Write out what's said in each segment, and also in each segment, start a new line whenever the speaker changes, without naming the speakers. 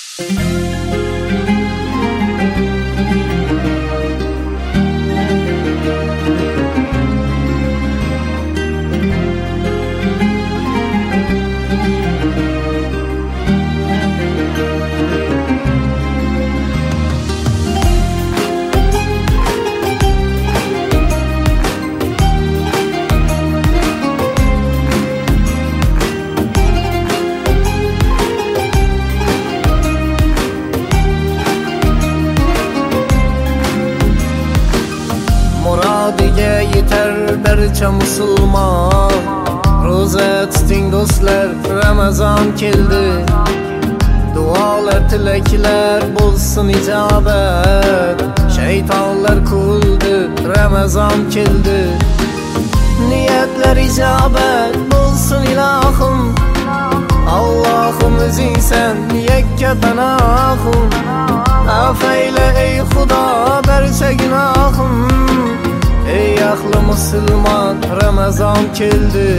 Muradiga yeter barcha musulmon. Ro'za tuting do'stlar, Ramazon keldi. Duolar, tilaklar bo'lsin ijobat. Shaytonlar kuldi, Ramazon keldi. Niyatlar ijobat bo'lsin ilohim. Allohim o'zingsan, yakka panohim. Afayla ey Xudo barcha gunohim. Ey ahli musulmon, Ramazon keldi.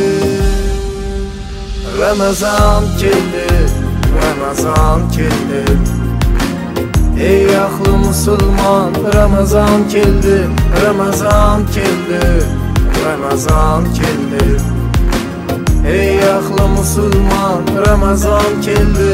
Ramazon keldi, Ramazon keldi. Ey ahli musulmon, Ramazon keldi. Ramazon keldi, Ramazon keldi. Ey ahli musulmon, Ramazon keldi.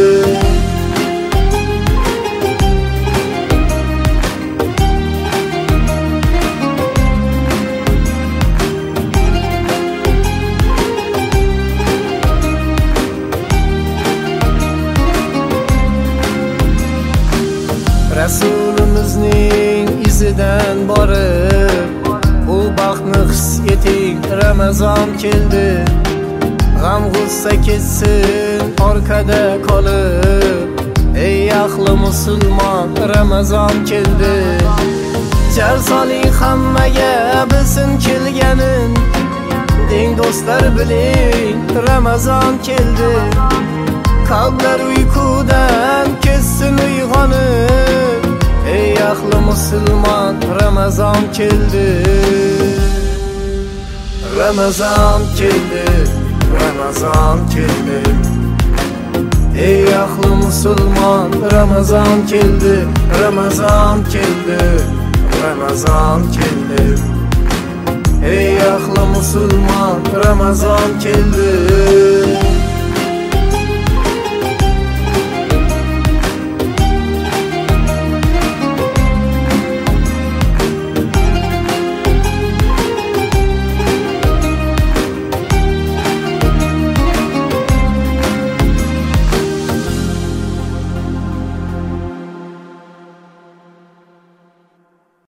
Rasulimizning izidan borib, bu baxtni his eting, Ramazon keldi. G'am g'ussa ketsin orqada qolib. Ey ahli musulmon, Ramazon keldi. Jar soling hammaga bilsin kelganin. Deng do'stlar biling, Ramazon keldi. Qalblar uyqudan kessin uyg'onib. Ey ahli musulmon, Ramazon keldi. Ramazon keldi, Ramazon keldi. Ey ahli musulmon, Ramazon keldi. Ramazon keldi, Ramazon keldi. Ey ahli musulmon, Ramazon keldi.